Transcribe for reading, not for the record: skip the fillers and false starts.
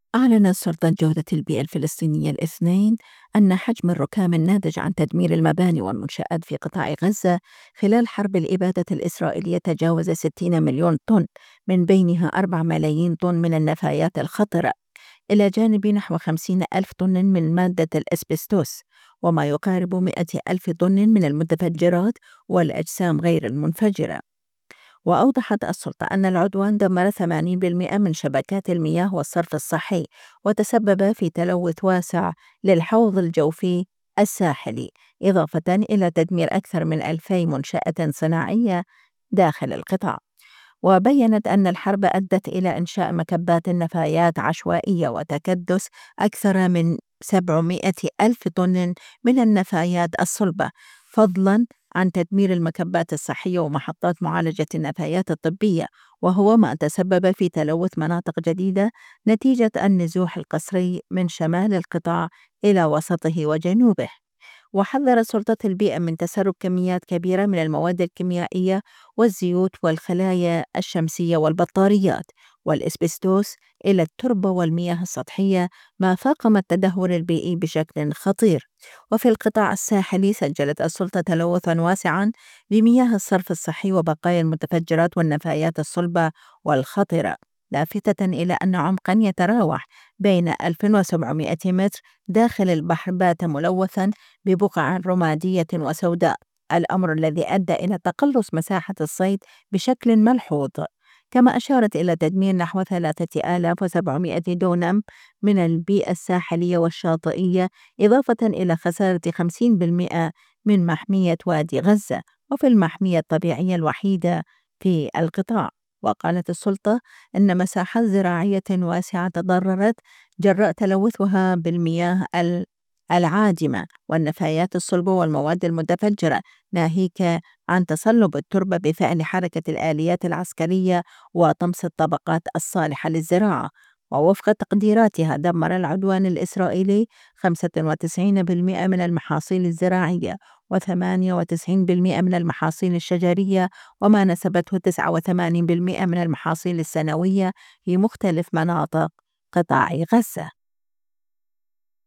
أعلنت سلطة جودة البيئة الفلسطينية الاثنين أن حجم الركام الناتج عن تدمير المباني والمنشآت في قطاع غزة خلال حرب الإبادة الإسرائيلية تجاوز 60 مليون طن، من بينها 4 ملايين طن من النفايات الخطرة، إلى جانب نحو 50 ألف طن من مادة الأسبستوس، وما يقارب 100 ألف طن من المتفجرات والأجسام غير المنفجرة. وأوضحت السلطة أن العدوان دمر 80% من شبكات المياه والصرف الصحي، وتسبب في تلوث واسع للحوض الجوفي الساحلي، إضافة إلى تدمير أكثر من 2000 منشأة صناعية داخل القطاع. وبيّنت أن الحرب أدت إلى إنشاء مكبات نفايات عشوائية وتكدس أكثر من 700 ألف طن من النفايات الصلبة، فضلاً عن تدمير المكبات الصحية ومحطات معالجة النفايات الطبية، وهو ما تسبب في تلوث مناطق جديدة نتيجة النزوح القسري من شمال القطاع إلى وسطه وجنوبه. وحذرت سلطة البيئة من تسرب كميات كبيرة من المواد الكيميائية والزيوت والخلايا الشمسية والبطاريات والإسبستوس إلى التربة والمياه السطحية، ما فاقم التدهور البيئي بشكل خطير. وفي القطاع الساحلي سجلت السلطة تلوثا واسعا لمياه الصرف الصحي وبقايا المتفجرات والنفايات الصلبة والخطرة، لافتة إلى أن عمقا يتراوح بين 1700 متر داخل البحر بات ملوثا ببقع رمادية وسوداء، الأمر الذي أدى إلى تقلص مساحة الصيد بشكل ملحوظ. كما أشارت إلى تدمير نحو 3700 دونم من البيئة الساحلية والشاطئية، إضافة إلى خسارة 50% من محمية وادي غزة، وفي المحمية الطبيعية الوحيدة في القطاع. وقالت السلطة إن مساحات زراعية واسعة تضررت جراء تلوثها بالمياه العادمة والنفايات الصلبة والمواد المتفجرة، ناهيك عن تصلب التربة بفعل حركة الآليات العسكرية وطمس الطبقات الصالحة للزراعة. ووفق تقديراتها دمر العدوان الإسرائيلي 95% من المحاصيل الزراعية و98% من المحاصيل الشجرية، وما نسبته 89% من المحاصيل السنوية في مختلف مناطق قطاع غزة.